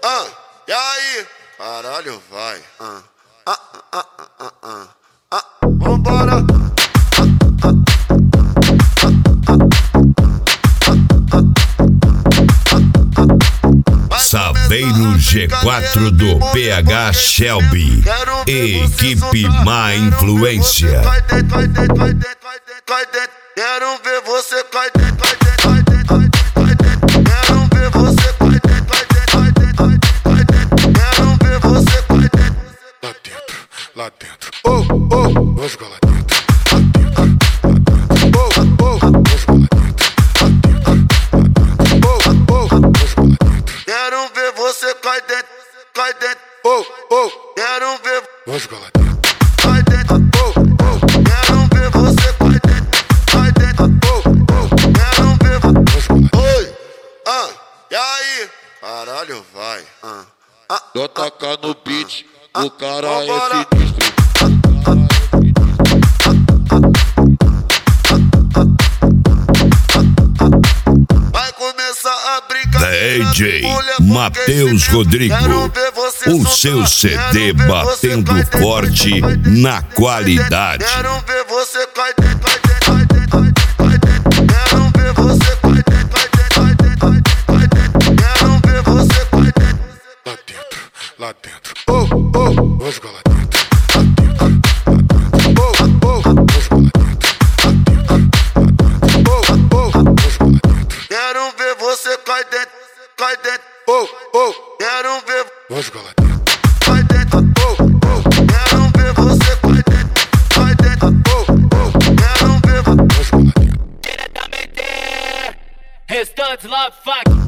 E aí? Caralho, vai. Vambora. Saveiro G4 do PH Shelby, equipe Má Influência. Quero ver você cai dentro, quero ver você cai dentro, quero ver você cai dentro. Lá dentro, vou jogar lá dentro, quero ver você cai dentro, quero ver, vou jogar lá dentro, cai dentro, quero ver você cai dentro, quero ver, oi, e aí? Caralho, vai. Só tacar no beat, o cara é sinistro. Vai começar a brincar. DJ Matheus Rodrigo, o seu CD batendo forte na qualidade. Quero ver você cai dentro, quero ver você cai dentro, quero ver você cai dentro. Lá dentro, vou jogar lá dentro, quero ver você cai dentro, quero ver, vou jogar lá dentro, cai dentro, quero ver você cai dentro, quero ver, vou jogar lá dentro. Diretamente, restantes love fuck.